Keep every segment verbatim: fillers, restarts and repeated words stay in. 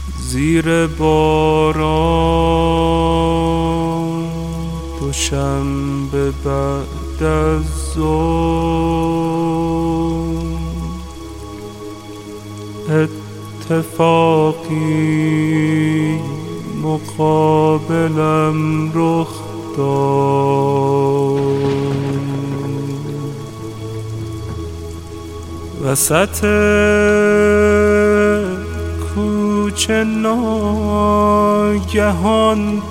زیر باران دوشنبه بعد از ظهر اتفاقی مقابلم رخ داد. وسط کوچه ناگهان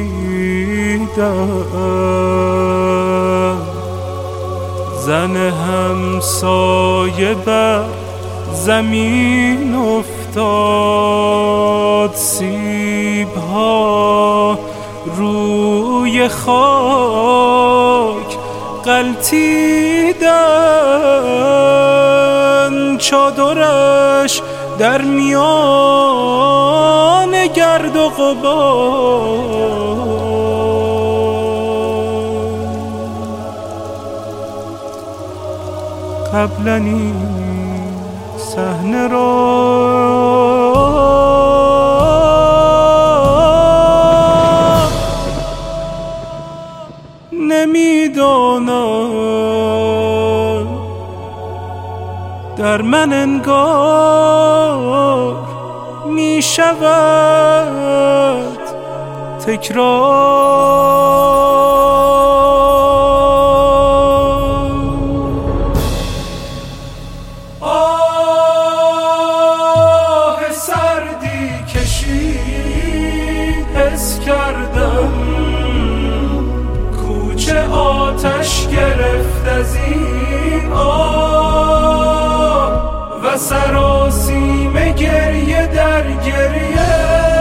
دیدم زن همسایه بر زمین افتاد، سیب‌ها روی خاک غلتیدن، چادرش در میان گرد و غبار. قبلا این صحنه را نمیدانم، در من انگار می شود تکرار. آه سردی کشید، حس کردم کوچه آتش گرفت از این آه و سراسیم گریه در گریه.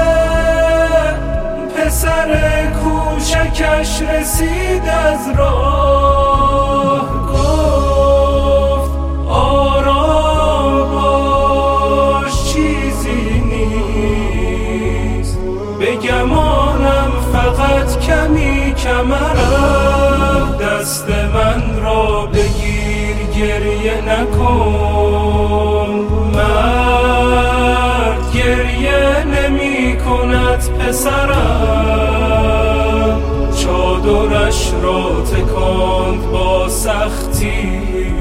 پسر کوچکش رسید از راه، گفت آرام باش چیزی نیست، به گمانم فقط کمی کمرم. دست من را بگیر گریه نکن، مرد گریه نمی کند پسرم. چادرش را تکاند با سختی،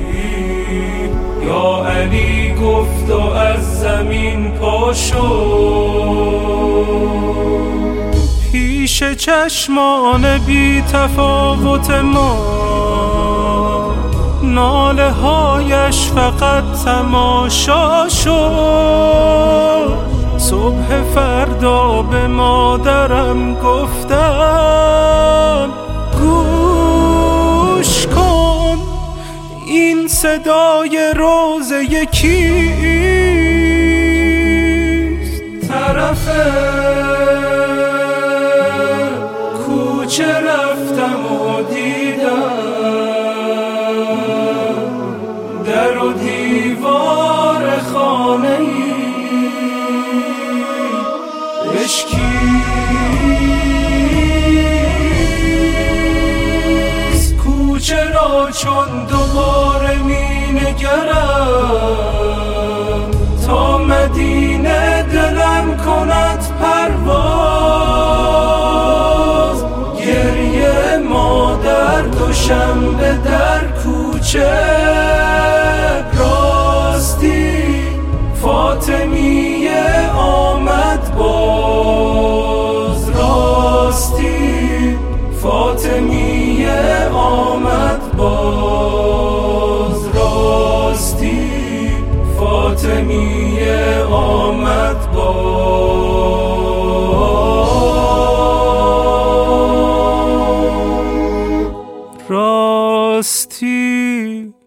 یا علی گفت و از زمین پا شد. پیش چشمان بی تفاوت ما ناله هایش فقط تماشا شد. صبح فردا به مادرم گفتم گوش کن، این صدای روزه کیست؟ طرف کوچه رفتم و دیدم در و دیوار خانه ای اشکیست. کوچه را چون دوباره می نگرم تا مدینه دلم کند پرواز. گریه مادر دوشنبه در کوچه، راستی فاطمیه آمد باز. راستی فاطمیه آمد باز. راستی فاطمیه آمد باز. راستی